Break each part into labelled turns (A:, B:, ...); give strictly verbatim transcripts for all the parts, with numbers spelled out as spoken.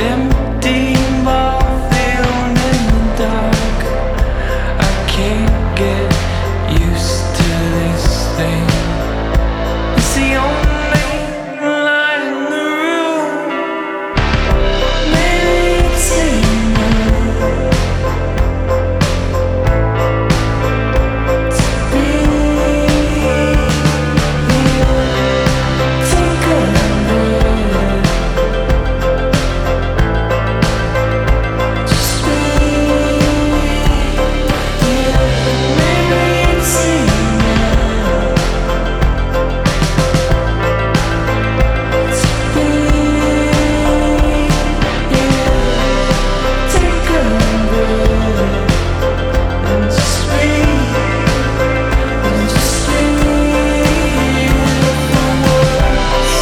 A: Empty ball field in the dark. I can't get used to this thing. It's the only light in the room. Maybe it's enough to be here. Take a breath. Just be here. Maybe it's enough to be here. Take a breath and just breathe and just breathe for once.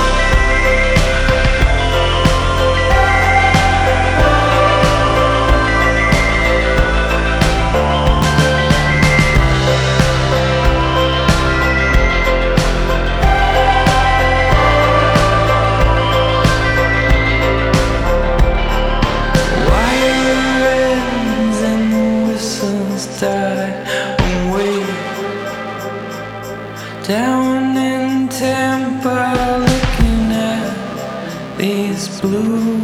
A: Wire ends and whistles die away. Down in Tampa, looking at these blue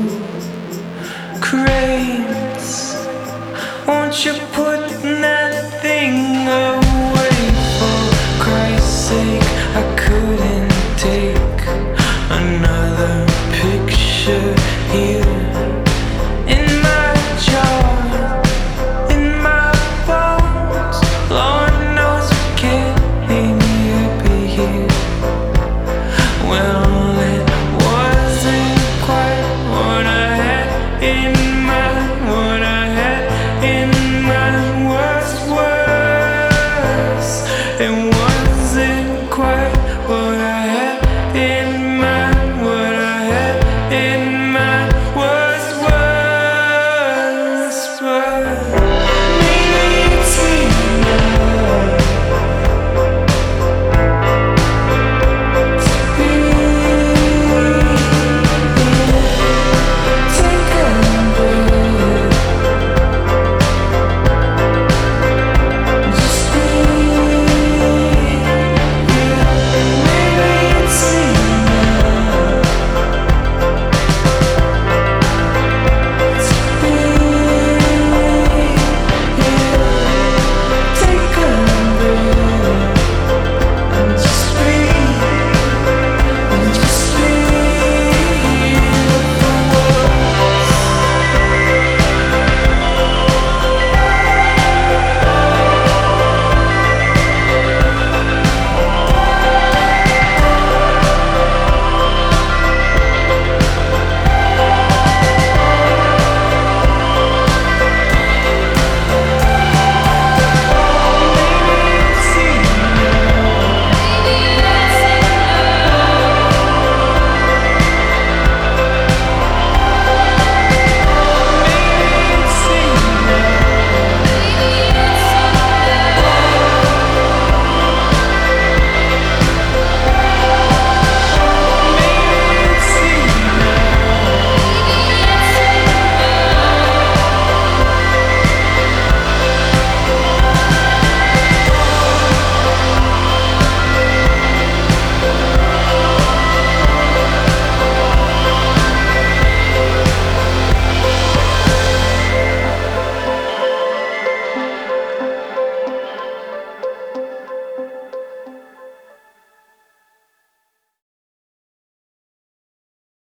A: crates. Won't you put that thing away for Christ's sake? I couldn't take another picture here. In my jar, in my bones, Lord knows I can't be here. Well, it wasn't quite what I had in